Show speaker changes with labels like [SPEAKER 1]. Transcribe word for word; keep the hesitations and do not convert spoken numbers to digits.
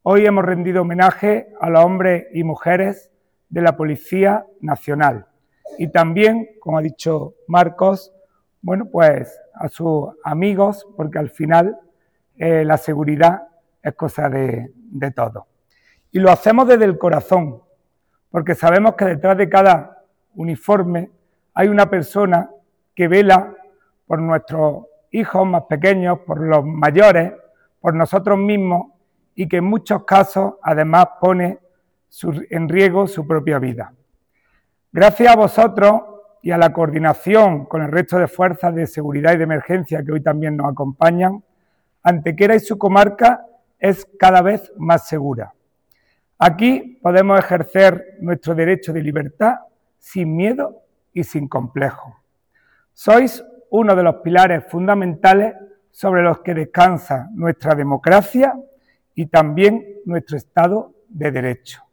[SPEAKER 1] Hoy hemos rendido homenaje a los hombres y mujeres de la Policía Nacional y también, como ha dicho Marcos, bueno, pues a sus amigos, porque al final eh, la seguridad es cosa de, de todos. Y lo hacemos desde el corazón, porque sabemos que detrás de cada uniforme hay una persona que vela por nuestros hijos más pequeños, por los mayores, por nosotros mismos y que en muchos casos además pone su, en riesgo su propia vida. Gracias a vosotros y a la coordinación con el resto de fuerzas de seguridad y de emergencia que hoy también nos acompañan, Antequera y su comarca es cada vez más segura. Aquí podemos ejercer nuestro derecho de libertad sin miedo y sin complejo. Sois uno de los pilares fundamentales sobre los que descansa nuestra democracia y también nuestro Estado de Derecho.